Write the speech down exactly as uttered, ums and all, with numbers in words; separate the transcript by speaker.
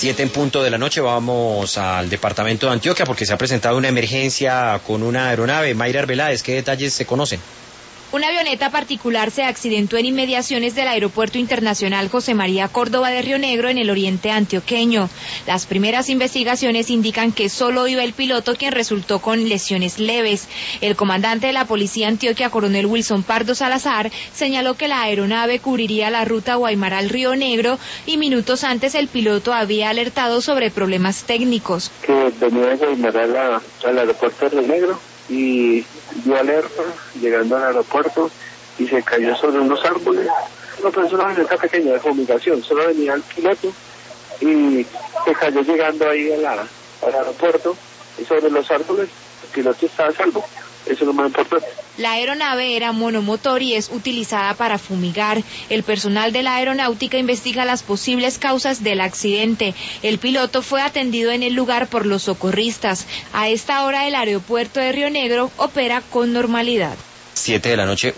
Speaker 1: Siete en punto de la noche, vamos al departamento de Antioquia porque se ha presentado una emergencia con una aeronave. Mayra Arbeláez, ¿qué detalles se conocen?
Speaker 2: Una avioneta particular se accidentó en inmediaciones del Aeropuerto Internacional José María Córdoba de Río Negro en el oriente antioqueño. Las primeras investigaciones indican que solo iba el piloto, quien resultó con lesiones leves. El comandante de la Policía Antioquia, coronel Wilson Pardo Salazar, señaló que la aeronave cubriría la ruta Guaymaral-Río Negro y minutos antes el piloto había alertado sobre problemas técnicos.
Speaker 3: Que venía de Guaymaral a, al aeropuerto de Río Negro y dio alerta llegando al aeropuerto y se cayó sobre unos árboles. No, pero es una avioneta pequeña de fumigación, solo venía el piloto y se cayó llegando ahí a la, al aeropuerto y sobre los árboles el piloto estaba a salvo. Eso es lo más importante.
Speaker 2: La aeronave era monomotor y es utilizada para fumigar. El personal de la aeronáutica investiga las posibles causas del accidente. El piloto fue atendido en el lugar por los socorristas. A esta hora el aeropuerto de Río Negro opera con normalidad.
Speaker 1: Siete de la noche.